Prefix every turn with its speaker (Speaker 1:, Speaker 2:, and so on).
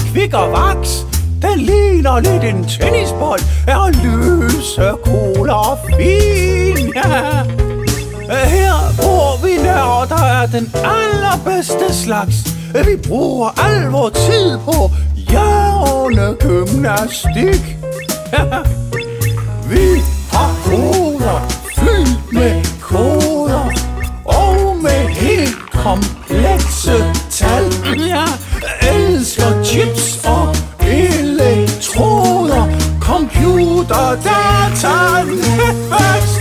Speaker 1: kvik og vaks. Den ligner lidt en tennisbold, er lyse, cool og fin, ja. Her hvor vi nørder er den allerbedste slags. Vi bruger al vor tid på hjernegymnastik. Vi har hoveder fyldt med koder og med helt komplekse tal. Jeg elsker chips og elektroder, computer, data, netvækst